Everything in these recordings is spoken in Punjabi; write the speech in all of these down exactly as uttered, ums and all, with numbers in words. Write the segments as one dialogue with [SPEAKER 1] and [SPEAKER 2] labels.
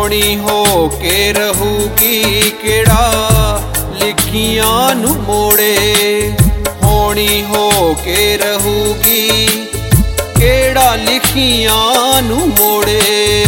[SPEAKER 1] ਹੋਣੀ ਹੋ ਕੇ ਰਹੂਗੀ ਕਿਹੜਾ ਲਿਖੀਆਂ ਨੂੰ ਮੋੜੇ। ਹੋਣੀ ਹੋ ਕੇ ਰਹੂਗੀ ਕਿਹੜਾ ਲਿਖੀਆਂ ਨੂੰ ਮੋੜੇ।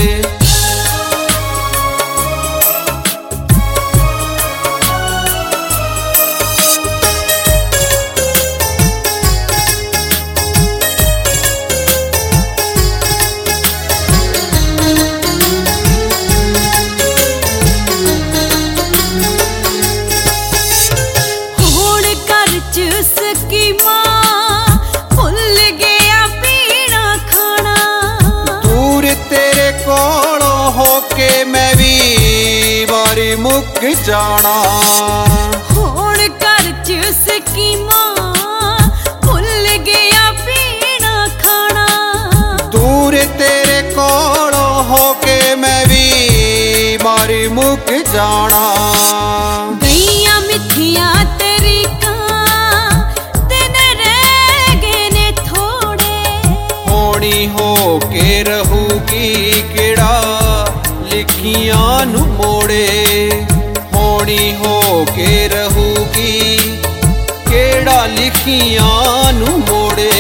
[SPEAKER 2] ਭੁੱਲ ਗਿਆ ਪੀਣਾ ਖਾਣਾ।
[SPEAKER 1] ਦੂਰ ਤੇਰੇ ਕੋਲੋਂ ਹੋ ਕੇ ਮੈਂ ਵੀ ਵਾਰੀ ਮੁੱਕ ਜਾਣਾ।
[SPEAKER 2] ਹੁਣ ਘਰ ਚ ਸਕੀਮਾਂ ਭੁੱਲ ਗਿਆ ਪੀਣਾ ਖਾਣਾ।
[SPEAKER 1] ਦੂਰ ਤੇਰੇ ਕੋਲੋਂ ਹੋ ਕੇ ਮੈਂ ਵੀ ਵਾਰੀ ਮੁੱਕ ਜਾਣਾ।
[SPEAKER 2] ਗਈਆਂ ਮਿੱਠੀਆਂ
[SPEAKER 1] ਹੋਣੀ ਹੋ ਕੇ ਰਹੂਗੀ ਕਿਹੜਾ ਲਿਖੀਆਂ ਨੂੰ ਮੋੜੇ। ਹੋਣੀ ਹੋ ਕੇ ਰਹੂਗੀ ਕਿਹੜਾ ਲਿਖੀਆਂ ਨੂੰ ਮੋੜੇ।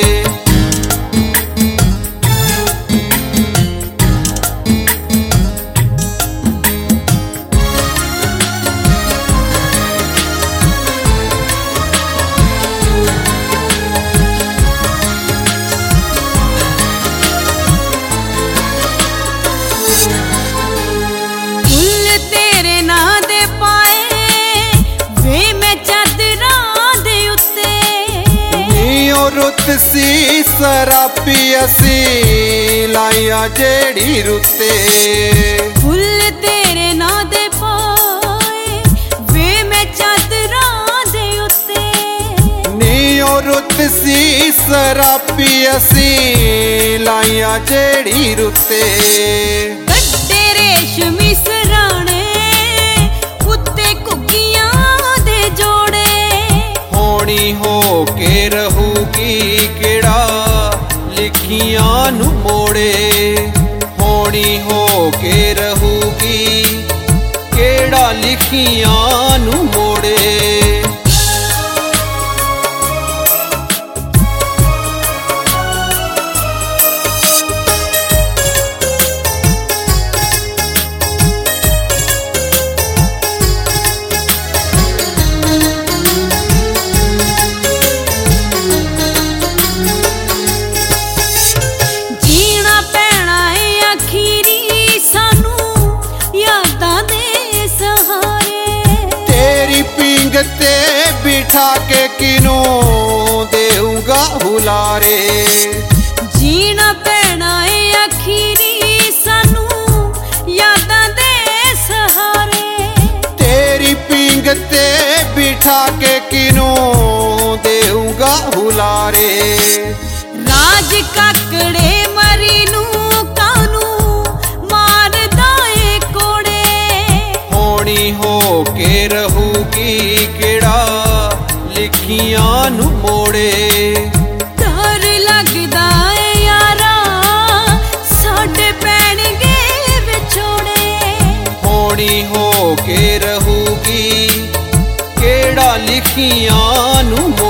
[SPEAKER 1] ਰੁੱਤ ਸੀ ਸਰਾਪੀ ਅਸੀਂ ਲਾਈਆਂ ਜਿਹੜੀ ਰੁੱਤੇ।
[SPEAKER 2] ਫੁੱਲ ਤੇਰੇ ਨਾਂ ਦੇ ਪਾਏ ਵੇ ਮੈਂ ਚਾਦਰਾਂ ਦੇ ਉੱਤੇ।
[SPEAKER 1] ਨੀ ਉਹ ਰੁੱਤ ਸੀ ਸਰਾਪੀ ਅਸੀਂ ਲਾਈਆਂ ਜਿਹੜੀ ਰੁੱਤੇ।
[SPEAKER 2] ਗੱਡੇ ਰੇਸ਼ਮੀ ਸਰਾਣੇ ਉੱਤੇ ਘੁੱਗੀਆਂ ਦੇ ਜੋੜੇ।
[SPEAKER 1] ਹੋਣੀ ਹੋ ਕੇ ਰਹੂਗੀ ਕਿਹੜਾ ਲਿਖੀਆਂ ਨੂੰ ਮੋੜੇ। ਹੋਣੀ ਹੋ ਕੇ ਰਹੂਗੀ ਕਿਹੜਾ ਲਿਖੀਆਂ ਨੂੰ ਮੋੜੇ। ਤੇ ਬਿਠਾ ਕੇ ਕਿਨੂੰ ਦੇਊਂਗਾ ਹੁਲਾਰੇ।
[SPEAKER 2] ਜੀਣਾ ਪੈਣਾ ਏ ਅਖੀਰੀ ਸਾਨੂੰ ਯਾਦਾਂ ਦੇ ਸਹਾਰੇ।
[SPEAKER 1] ਤੇਰੀ ਪੀਂਗ ਤੇ ਬਿਠਾ ਕੇ ਕਿਨੂੰ ਦੇਊਂਗਾ ਹੁਲਾਰੇ।
[SPEAKER 2] ਰਾਜ ਕਾਕੜੇ ਮਰੀ ਨੂੰ ਕਾਨੂੰ ਮਾਰਦਾ ਏ ਕੋੜੇ।
[SPEAKER 1] ਹੋਣੀ ਹੋ ਕੇ ਰਹੂਗੀ ਕਿਹੜਾ ਲਿਖੀਆਂ ਨੂੰ ਮੋੜੇ।
[SPEAKER 2] ਡਰ ਲੱਗਦਾ ਏ ਯਾਰਾ ਸਾਡੇ ਪੈਣਗੇ ਵਿਛੋੜੇ।
[SPEAKER 1] ਹੋਣੀ ਹੋ ਕੇ ਰਹੂਗੀ ਕਿਹੜਾ ਲਿਖੀਆਂ ਨੂੰ